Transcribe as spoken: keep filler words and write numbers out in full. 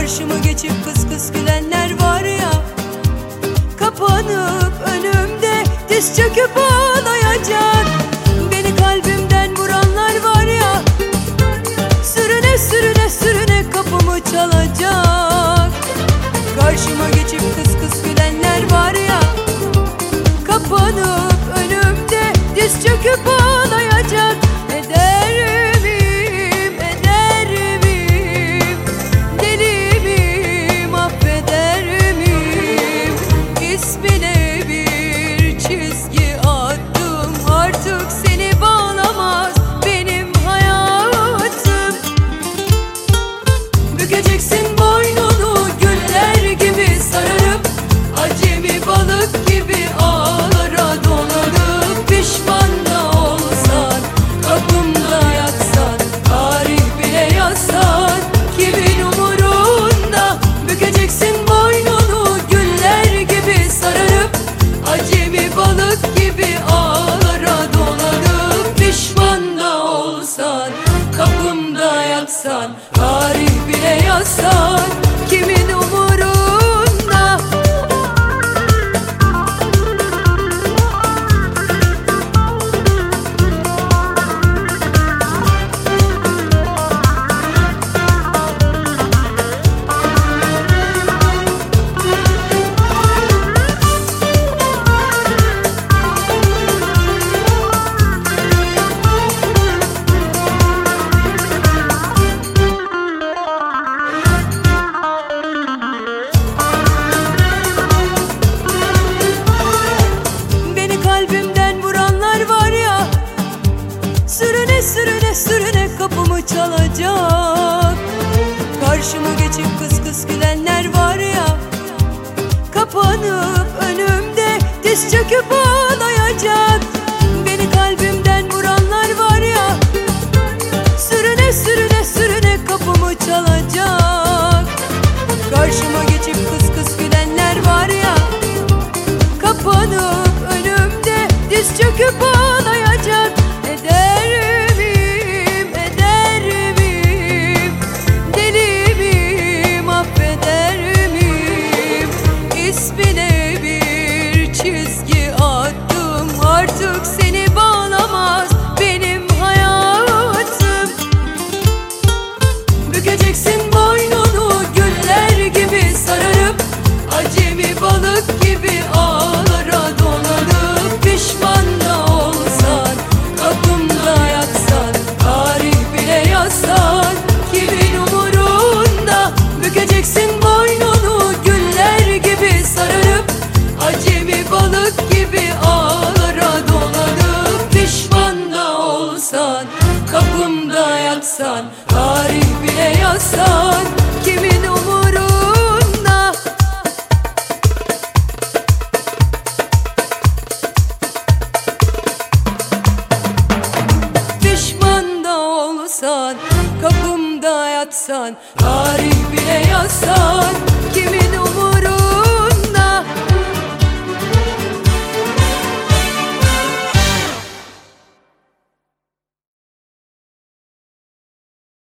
Karşımı geçip kıs kıs gülenler var ya, kapanıp önümde diz çöküp ağlayacak. Beni kalbimden vuranlar var ya, sürüne sürüne sürüne kapımı çalacak. Karşıma geçip kıs kıs gülenler var ya, kapanıp önümde diz çöküp ağlayacak. Eder miyim, eder miyim, deli miyim, affeder miyim? İsmine bir çizgi attım, artık seni bağlamaz benim hayatım. Bükeceksin boynunu güller gibi sararıp, acemi balık gibi ağlara dolanıp, pişman da olsan, kapımda yatsan, tarih bile yazsan, kimin umurunda? Bükeceksin boynunu güller gibi sararıp, acemi balık gibi ağlara dolanıp, pişman da olsan, kapımda yatsan, tarih bile yazsan, kimin umurunda? Kalbimden vuranlar var ya, sürüne sürüne sürüne kapımı çalacak. Karşıma geçip kıs kıs gülenler var ya, kapanıp önümde diz çöküp ağlayacak. Beni kalbimden vuranlar var ya, sürüne sürüne sürüne kapımı çalacak. Karşıma geçip kıs kıs gülenler var ya, kapanıp diz çöküp ağlayacak. Eder miyim, eder miyim, deli miyim, affeder miyim? İsmine bir çizgi attım, artık seni bağlamaz benim hayatım. Bükeceksin boynunu güller gibi sararıp, acemi balık gibi ağlara dolanıp, pişman da olsan, kapımda yatsan, tarih bile yazsan, kimin umurunda? Bükeceksin boynunu güller gibi sararıp, acemi balık gibi ağlara dolanıp, pişman da olsan, kapımda yatsan, tarih bile yazsan, kimin umurunda? Kapımda yatsan, tarih bile yazsan,